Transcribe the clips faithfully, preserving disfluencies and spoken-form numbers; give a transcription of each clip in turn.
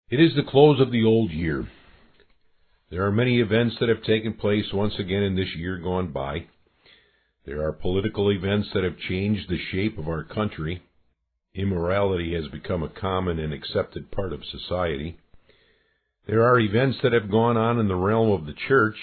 It is the close of the old year. There are many events that have taken place once again in this year gone by. There are political events that have changed the shape of our country. Immorality has become a common and accepted part of society. There are events that have gone on in the realm of the church.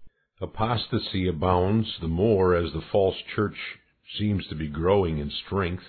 Apostasy abounds the more as the false church seems to be growing in strength.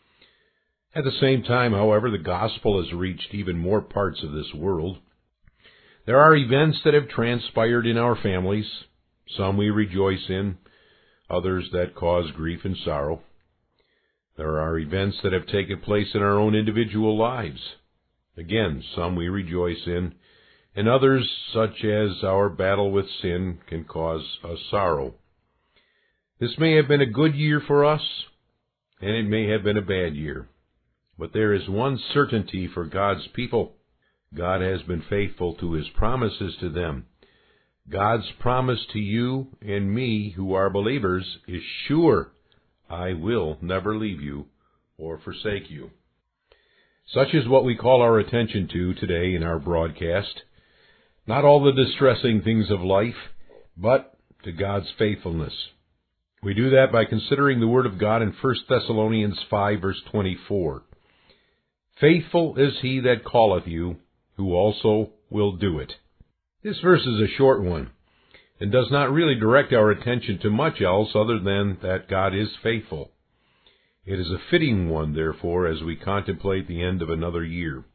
At the same time, however, the gospel has reached even more parts of this world. There are events that have transpired in our families. Some we rejoice in, others that cause grief and sorrow. There are events that have taken place in our own individual lives. Again, some we rejoice in, and others, such as our battle with sin, can cause us sorrow. This may have been a good year for us, and it may have been a bad year. But there is one certainty for God's people. God has been faithful to His promises to them. God's promise to you and me who are believers is sure. I will never leave you or forsake you. Such is what we call our attention to today in our broadcast. Not all the distressing things of life, but to God's faithfulness. We do that by considering the Word of God in First Thessalonians five, verse twenty-four. Faithful is he that calleth you, who also will do it. This verse is a short one, and does not really direct our attention to much else other than that God is faithful. It is a fitting one, therefore, as we contemplate the end of another year.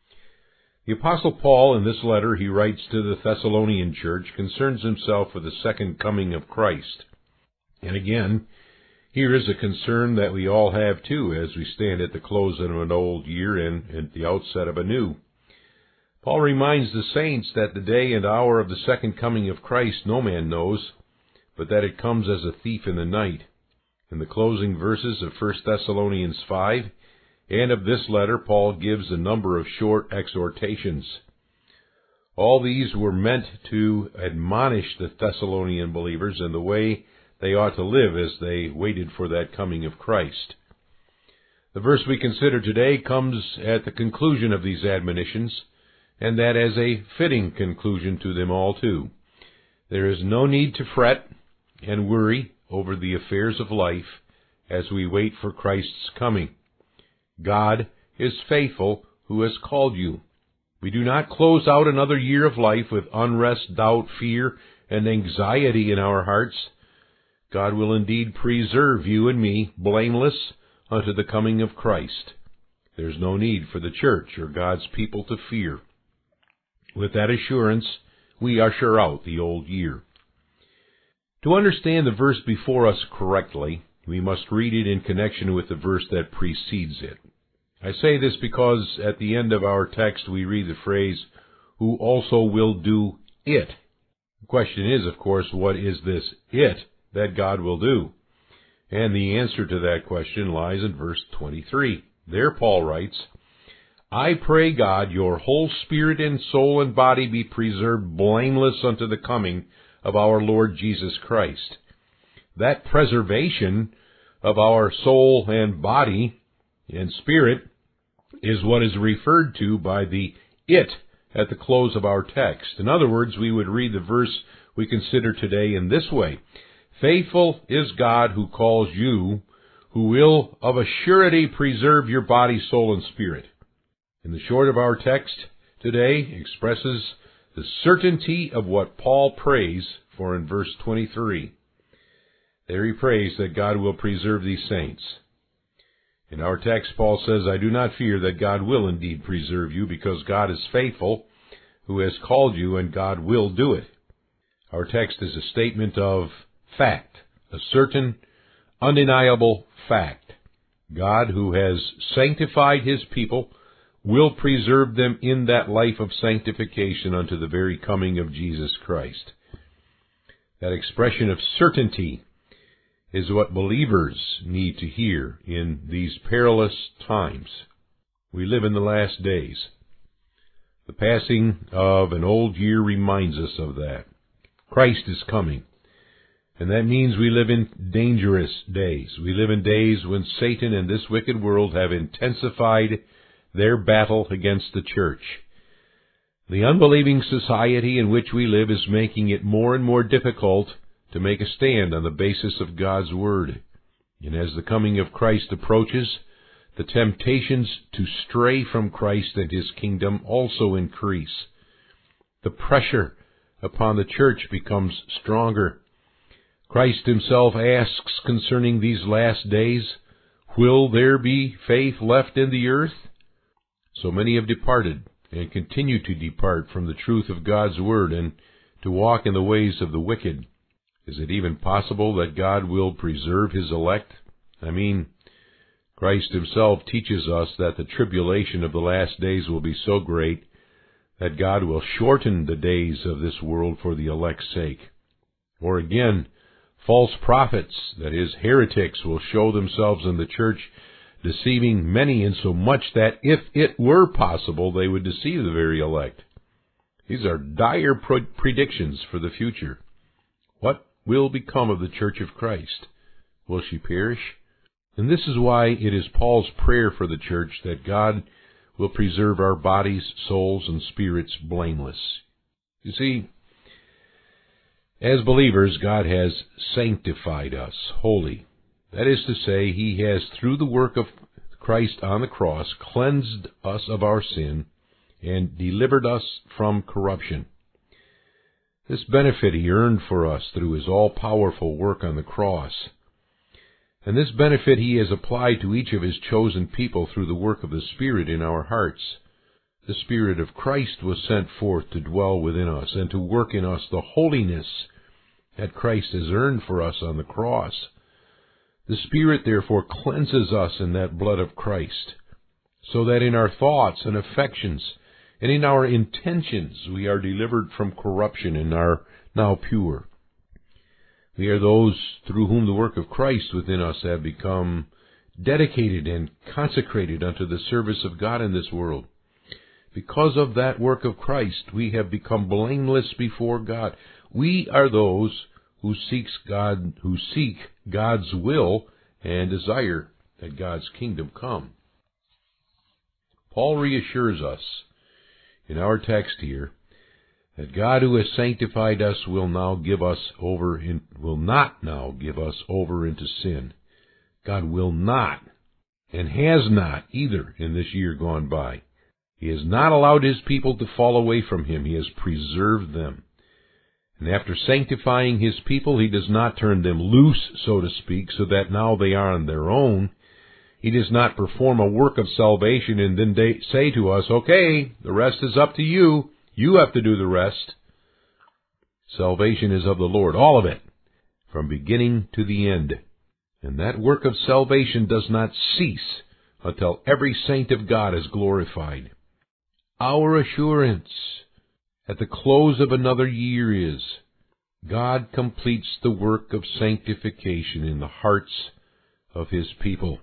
The Apostle Paul, in this letter he writes to the Thessalonian church, concerns himself with the second coming of Christ. And again, here is a concern that we all have too as we stand at the close of an old year and at the outset of a new. Paul reminds the saints that the day and hour of the second coming of Christ no man knows, but that it comes as a thief in the night. In the closing verses of First Thessalonians five and of this letter, Paul gives a number of short exhortations. All these were meant to admonish the Thessalonian believers in the way they ought to live as they waited for that coming of Christ. The verse we consider today comes at the conclusion of these admonitions, and that as a fitting conclusion to them all too. There is no need to fret and worry over the affairs of life as we wait for Christ's coming. God is faithful who has called you. We do not close out another year of life with unrest, doubt, fear, and anxiety in our hearts. God will indeed preserve you and me blameless unto the coming of Christ. There's no need for the church or God's people to fear. With that assurance, we usher out the old year. To understand the verse before us correctly, we must read it in connection with the verse that precedes it. I say this because at the end of our text we read the phrase, who also will do it. The question is, of course, what is this it that God will do? And the answer to that question lies in verse twenty-three. There Paul writes, I pray God your whole spirit and soul and body be preserved blameless unto the coming of our Lord Jesus Christ. That preservation of our soul and body and spirit is what is referred to by the it at the close of our text. In other words, we would read the verse we consider today in this way. Faithful is God who calls you, who will of a surety preserve your body, soul, and spirit. And the short of our text today expresses the certainty of what Paul prays for in verse twenty-three. There he prays that God will preserve these saints. In our text, Paul says, I do not fear that God will indeed preserve you, because God is faithful, who has called you, and God will do it. Our text is a statement of fact, a certain, undeniable fact. God, who has sanctified His people, will preserve them in that life of sanctification unto the very coming of Jesus Christ. That expression of certainty is what believers need to hear in these perilous times. We live in the last days. The passing of an old year reminds us of that. Christ is coming. And that means we live in dangerous days. We live in days when Satan and this wicked world have intensified their battle against the church. The unbelieving society in which we live is making it more and more difficult to make a stand on the basis of God's Word. And as the coming of Christ approaches, the temptations to stray from Christ and His kingdom also increase. The pressure upon the church becomes stronger. Christ Himself asks concerning these last days, "Will there be faith left in the earth?" So many have departed and continue to depart from the truth of God's Word and to walk in the ways of the wicked. Is it even possible that God will preserve His elect? I mean, Christ Himself teaches us that the tribulation of the last days will be so great that God will shorten the days of this world for the elect's sake. Or again, false prophets, that is, heretics, will show themselves in the church, deceiving many insomuch that if it were possible, they would deceive the very elect. These are dire predictions for the future. What will become of the Church of Christ? Will she perish? And this is why it is Paul's prayer for the church that God will preserve our bodies, souls, and spirits blameless. You see, as believers, God has sanctified us holy. That is to say, He has, through the work of Christ on the cross, cleansed us of our sin and delivered us from corruption. This benefit He earned for us through His all-powerful work on the cross. And this benefit He has applied to each of His chosen people through the work of the Spirit in our hearts. The Spirit of Christ was sent forth to dwell within us and to work in us the holiness that Christ has earned for us on the cross. The Spirit therefore cleanses us in that blood of Christ, so that in our thoughts and affections and in our intentions we are delivered from corruption and are now pure. We are those through whom the work of Christ within us have become dedicated and consecrated unto the service of God in this world. Because of that work of Christ, we have become blameless before God. We are those who seeks God, who seek God's will and desire that God's kingdom come. Paul reassures us in our text here that God who has sanctified us will now give us over in, will not now give us over into sin. God will not, and has not either in this year gone by. He has not allowed His people to fall away from Him. He has preserved them. And after sanctifying His people, He does not turn them loose, so to speak, so that now they are on their own. He does not perform a work of salvation and then say to us, "Okay, the rest is up to you. You have to do the rest." Salvation is of the Lord, all of it, from beginning to the end. And that work of salvation does not cease until every saint of God is glorified. Our assurance at the close of another year is, God completes the work of sanctification in the hearts of His people.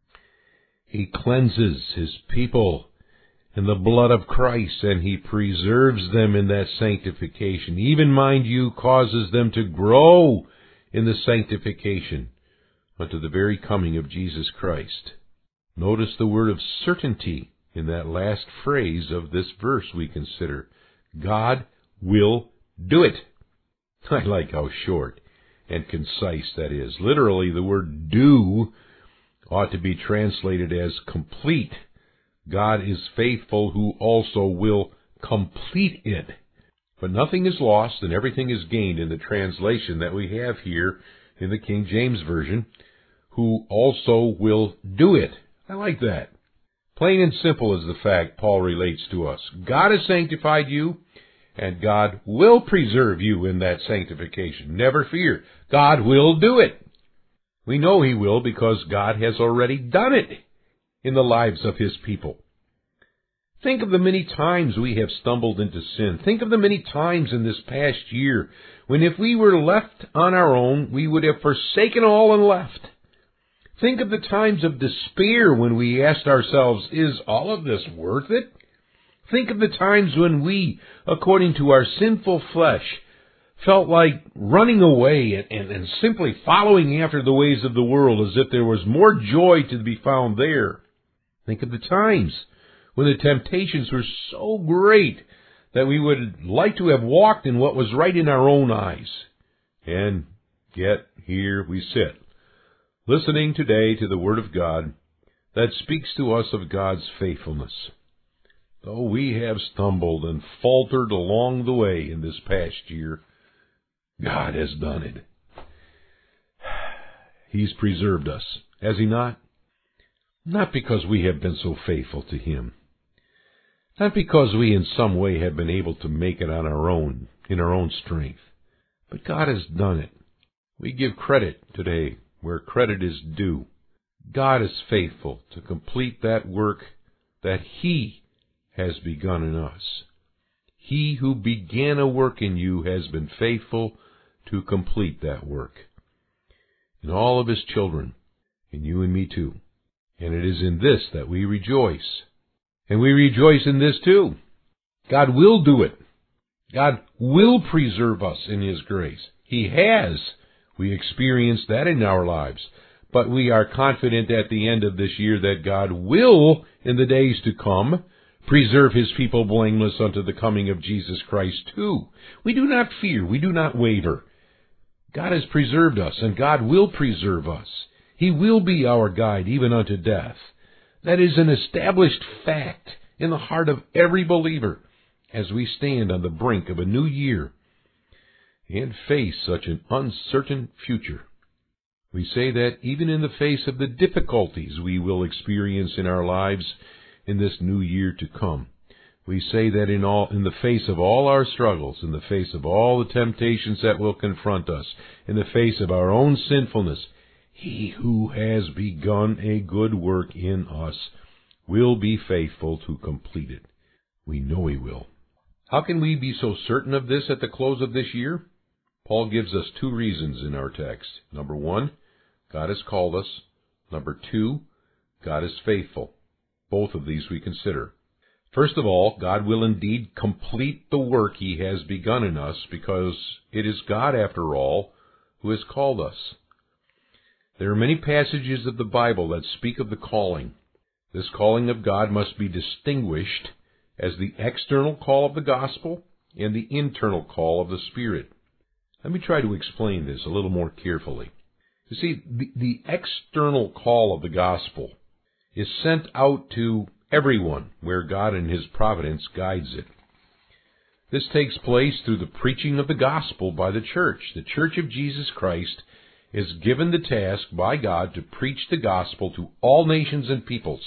He cleanses His people in the blood of Christ, and He preserves them in that sanctification. Even, mind you, causes them to grow in the sanctification unto the very coming of Jesus Christ. Notice the word of certainty in that last phrase of this verse we consider. God will do it. I like how short and concise that is. Literally, the word do ought to be translated as complete. God is faithful who also will complete it. But nothing is lost and everything is gained in the translation that we have here in the King James Version, who also will do it. I like that. Plain and simple is the fact Paul relates to us. God has sanctified you, and God will preserve you in that sanctification. Never fear. God will do it. We know He will because God has already done it in the lives of His people. Think of the many times we have stumbled into sin. Think of the many times in this past year when if we were left on our own, we would have forsaken all and left. Think of the times of despair when we asked ourselves, is all of this worth it? Think of the times when we, according to our sinful flesh, felt like running away and, and, and simply following after the ways of the world as if there was more joy to be found there. Think of the times when the temptations were so great that we would like to have walked in what was right in our own eyes. And yet here we sit, listening today to the Word of God that speaks to us of God's faithfulness. Though we have stumbled and faltered along the way in this past year, God has done it. He's preserved us, has He not? Not because we have been so faithful to Him. Not because we in some way have been able to make it on our own, in our own strength. But God has done it. We give credit today where credit is due. God is faithful to complete that work that He has begun in us. He who began a work in you has been faithful to complete that work. In all of His children, in you and me too. And it is in this that we rejoice. And we rejoice in this too. God will do it. God will preserve us in His grace. He has. We experience that in our lives. But we are confident at the end of this year that God will, in the days to come, preserve His people blameless unto the coming of Jesus Christ too. We do not fear. We do not waver. God has preserved us, and God will preserve us. He will be our guide even unto death. That is an established fact in the heart of every believer as we stand on the brink of a new year and face such an uncertain future. We say that even in the face of the difficulties we will experience in our lives in this new year to come, we say that in all, in the face of all our struggles, in the face of all the temptations that will confront us, in the face of our own sinfulness, He who has begun a good work in us will be faithful to complete it. We know He will. How can we be so certain of this at the close of this year? Paul gives us two reasons in our text. Number one, God has called us. Number two, God is faithful. Both of these we consider. First of all, God will indeed complete the work He has begun in us, because it is God, after all, who has called us. There are many passages of the Bible that speak of the calling. This calling of God must be distinguished as the external call of the gospel and the internal call of the Spirit. Let me try to explain this a little more carefully. You see, the, the external call of the gospel is sent out to everyone where God in His providence guides it. This takes place through the preaching of the gospel by the church. The Church of Jesus Christ is given the task by God to preach the gospel to all nations and peoples.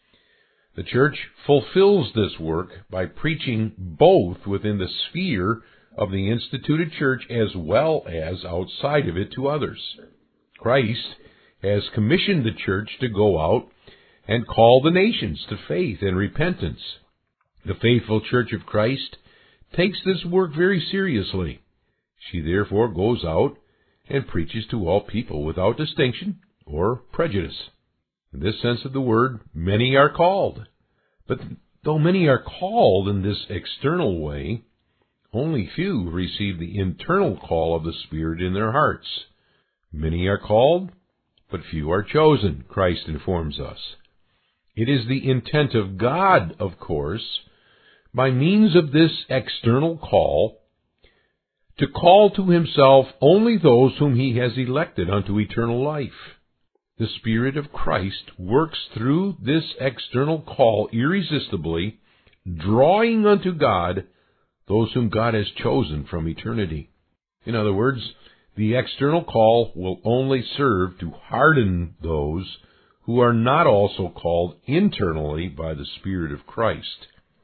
The church fulfills this work by preaching both within the sphere of the instituted church as well as outside of it to others. Christ has commissioned the church to go out and call the nations to faith and repentance. The faithful Church of Christ takes this work very seriously. She therefore goes out and preaches to all people without distinction or prejudice. In this sense of the word, many are called. But though many are called in this external way, only few receive the internal call of the Spirit in their hearts. Many are called, but few are chosen, Christ informs us. It is the intent of God, of course, by means of this external call, to call to Himself only those whom He has elected unto eternal life. The Spirit of Christ works through this external call irresistibly, drawing unto God those whom God has chosen from eternity. In other words, the external call will only serve to harden those who are not also called internally by the Spirit of Christ.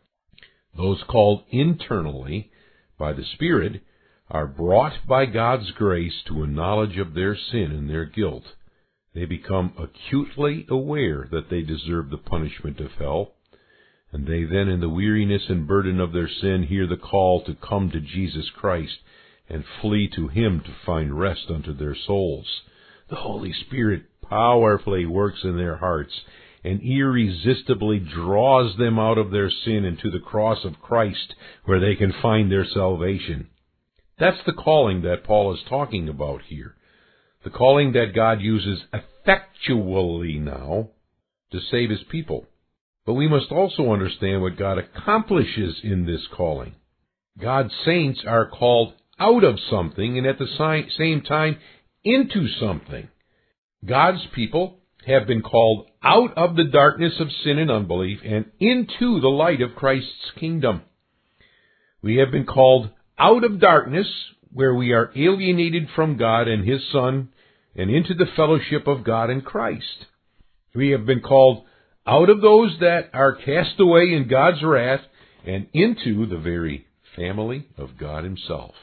Those called internally by the Spirit are brought by God's grace to a knowledge of their sin and their guilt. They become acutely aware that they deserve the punishment of hell, and they then, in the weariness and burden of their sin, hear the call to come to Jesus Christ and flee to Him to find rest unto their souls. The Holy Spirit powerfully works in their hearts and irresistibly draws them out of their sin into the cross of Christ, where they can find their salvation. That's the calling that Paul is talking about here. The calling that God uses effectually now to save His people. But we must also understand what God accomplishes in this calling. God's saints are called out of something and at the same time into something. God's people have been called out of the darkness of sin and unbelief and into the light of Christ's kingdom. We have been called out of darkness, where we are alienated from God and His Son, and into the fellowship of God in Christ. We have been called out of those that are cast away in God's wrath and into the very family of God Himself.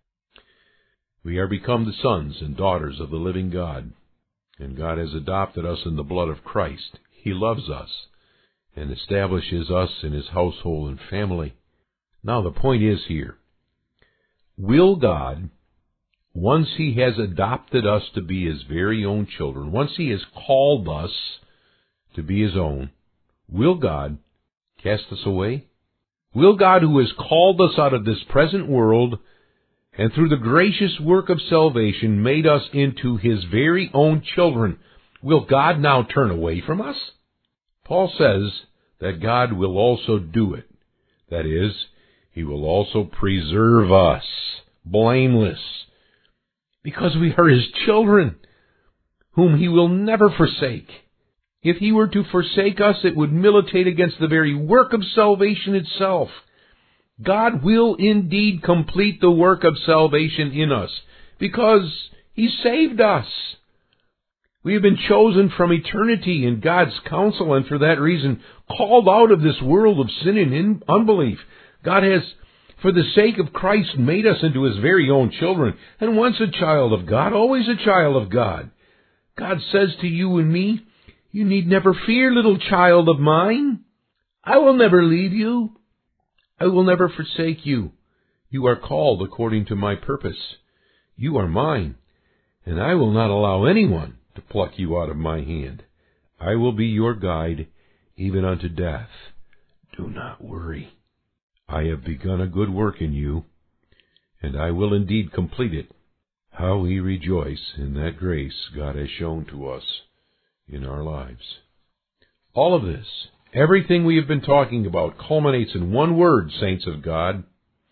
We are become the sons and daughters of the living God, and God has adopted us in the blood of Christ. He loves us and establishes us in His household and family. Now the point is here, will God, once He has adopted us to be His very own children, once He has called us to be His own, will God cast us away? Will God, who has called us out of this present world and through the gracious work of salvation made us into His very own children, will God now turn away from us? Paul says that God will also do it. That is, He will also preserve us blameless, because we are His children, whom He will never forsake. If He were to forsake us, it would militate against the very work of salvation itself. God will indeed complete the work of salvation in us, because He saved us. We have been chosen from eternity in God's counsel, and for that reason called out of this world of sin and unbelief. God has, for the sake of Christ, made us into His very own children, and once a child of God, always a child of God. God says to you and me, "You need never fear, little child of mine. I will never leave you. I will never forsake you. You are called according to my purpose. You are mine, and I will not allow anyone to pluck you out of my hand. I will be your guide, even unto death. Do not worry. I have begun a good work in you, and I will indeed complete it." How we rejoice in that grace God has shown to us in our lives. All of this, everything we have been talking about, culminates in one word, saints of God.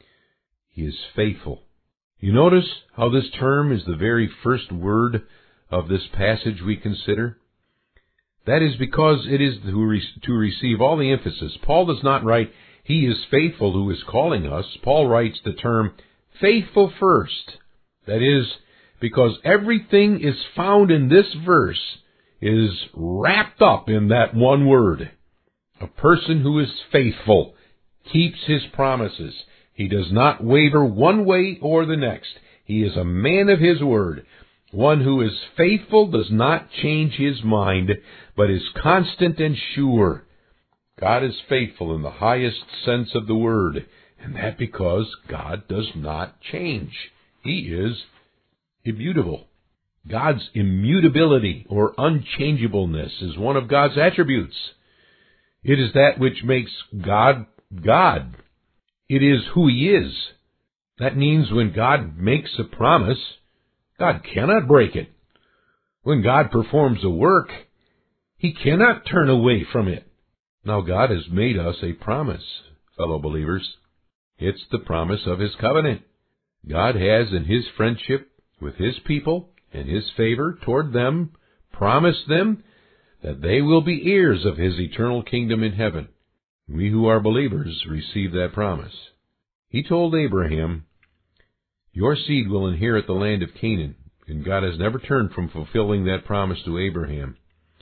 He is faithful. You notice how this term is the very first word of this passage we consider? That is because it is to receive all the emphasis. Paul does not write, "He is faithful who is calling us." Paul writes the term, "faithful" first. That is, because everything is found in this verse is wrapped up in that one word. A person who is faithful keeps his promises. He does not waver one way or the next. He is a man of his word. One who is faithful does not change his mind, but is constant and sure. God is faithful in the highest sense of the word, and that because God does not change. He is immutable. God's immutability or unchangeableness is one of God's attributes. It is that which makes God God. It is who He is. That means when God makes a promise, God cannot break it. When God performs a work, He cannot turn away from it. Now God has made us a promise, fellow believers. It's the promise of His covenant. God has, in His friendship with His people and His favor toward them, promised them that they will be heirs of His eternal kingdom in heaven. We who are believers receive that promise. He told Abraham, "Your seed will inherit the land of Canaan," and God has never turned from fulfilling that promise to Abraham.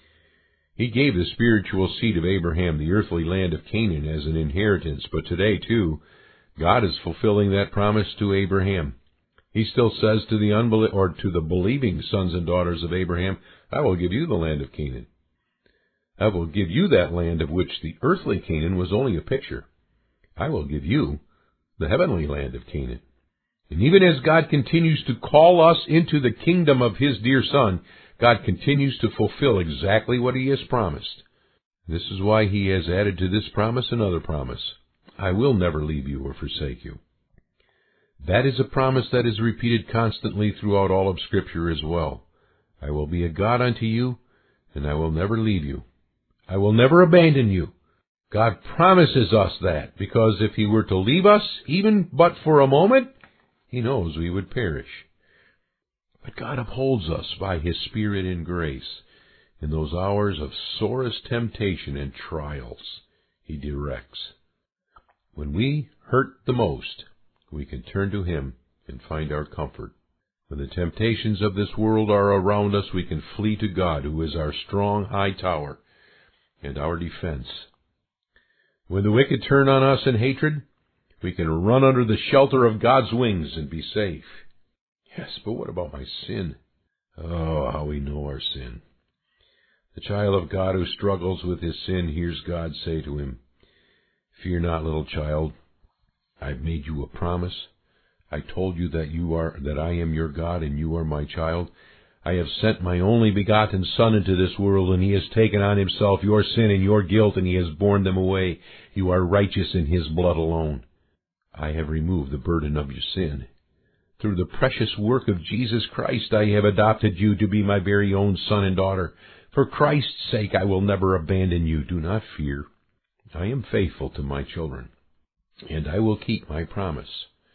He gave the spiritual seed of Abraham the earthly land of Canaan as an inheritance, but today, too, God is fulfilling that promise to Abraham. He still says to the unbel- or to the believing sons and daughters of Abraham, "I will give you the land of Canaan. I will give you that land of which the earthly Canaan was only a picture. I will give you the heavenly land of Canaan." And even as God continues to call us into the kingdom of His dear Son, God continues to fulfill exactly what He has promised. This is why He has added to this promise another promise. "I will never leave you or forsake you." That is a promise that is repeated constantly throughout all of Scripture as well. "I will be a God unto you, and I will never leave you. I will never abandon you. God promises us that, because if he were to leave us, even but for a moment, he knows we would perish. But God upholds us by his Spirit in grace. In those hours of sorest temptation and trials, he directs. When we hurt the most, we can turn to him and find our comfort. When the temptations of this world are around us, we can flee to God, who is our strong high tower and our defense. When the wicked turn on us in hatred, we can run under the shelter of God's wings and be safe. Yes, but what about my sin? Oh, how we know our sin. The child of God who struggles with his sin hears God say to him, "Fear not, little child. I've made you a promise. I told you that you are that I am your God, and you are my child. I have sent my only begotten Son into this world, and he has taken on himself your sin and your guilt, and he has borne them away. You are righteous in his blood alone. I have removed the burden of your sin. Through the precious work of Jesus Christ, I have adopted you to be my very own son and daughter. For Christ's sake, I will never abandon you. Do not fear. I am faithful to my children, and I will keep my promise."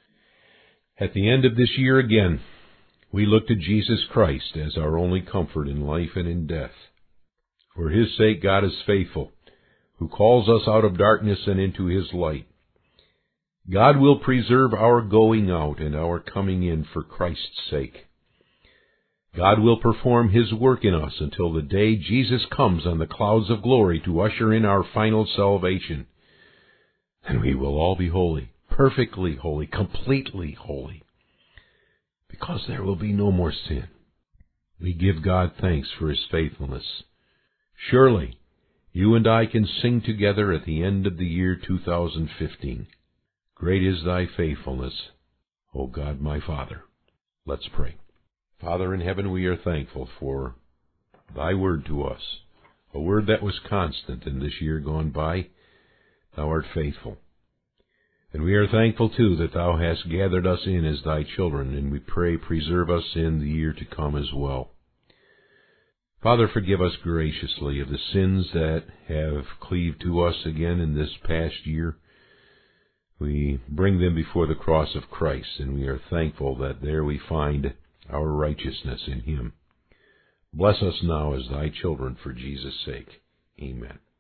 At the end of this year again, we look to Jesus Christ as our only comfort in life and in death. For his sake, God is faithful, who calls us out of darkness and into his light. God will preserve our going out and our coming in for Christ's sake. God will perform his work in us until the day Jesus comes on the clouds of glory to usher in our final salvation. And we will all be holy, perfectly holy, completely holy, because there will be no more sin. We give God thanks for his faithfulness. Surely, you and I can sing together at the end of the year two thousand fifteen. Great is thy faithfulness, O God my Father. Let's pray. Father in heaven, we are thankful for thy word to us, a word that was constant in this year gone by. Thou art faithful. And we are thankful, too, that thou hast gathered us in as thy children, and we pray preserve us in the year to come as well. Father, forgive us graciously of the sins that have cleaved to us again in this past year. We bring them before the cross of Christ, and we are thankful that there we find our righteousness in him. Bless us now as thy children for Jesus' sake. Amen.